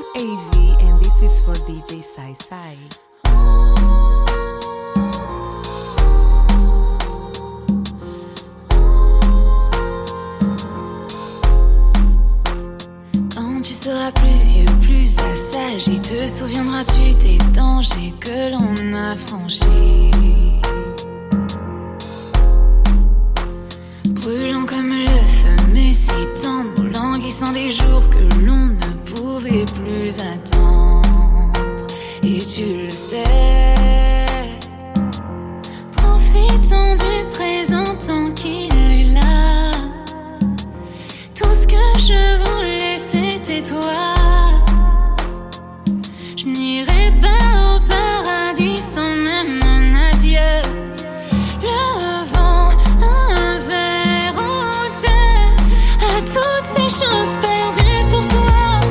I'm AV and this is for DJ Sai Sai. Quand tu seras plus vieux, plus assagi, te souviendras-tu des dangers que l'on a franchis? Brûlant comme le feu, mais si tendre, languissant des jours que l'on ne pouvait plus attendre. Et tu le sais, profitant du présent tant qu'il est là. Tout ce que je voulais, c'était toi. Je n'irai pas au paradis sans même un adieu. Le vent, un verre en terre, à toutes ces choses perdues pour toi.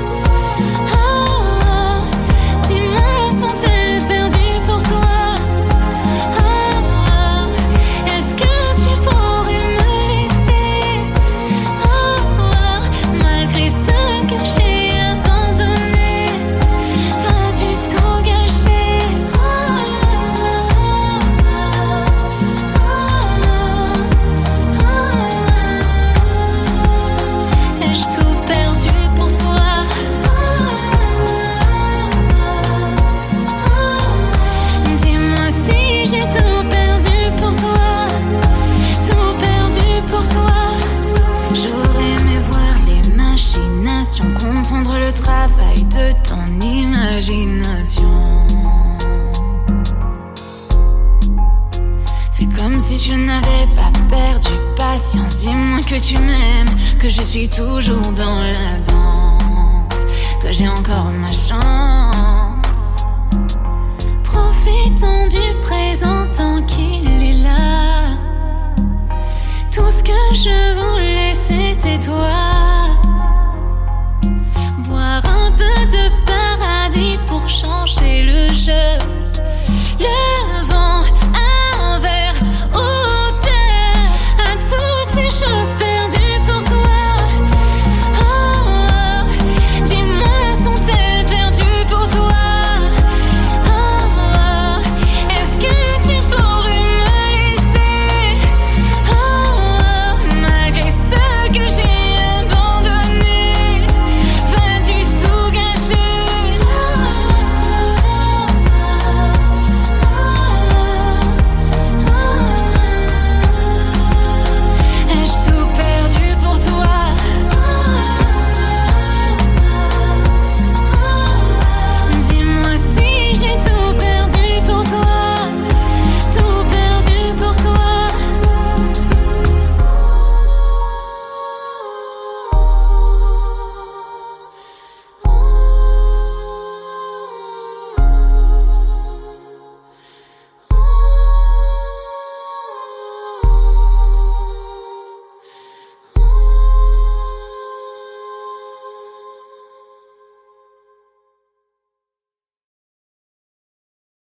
Comprendre le travail de ton imagination. Fais comme si tu n'avais pas perdu patience. Dis-moi que tu m'aimes, que je suis toujours dans la danse, que j'ai encore ma chance. Profitant du présent tant qu'il est là. Tout ce que je voulais, c'était toi.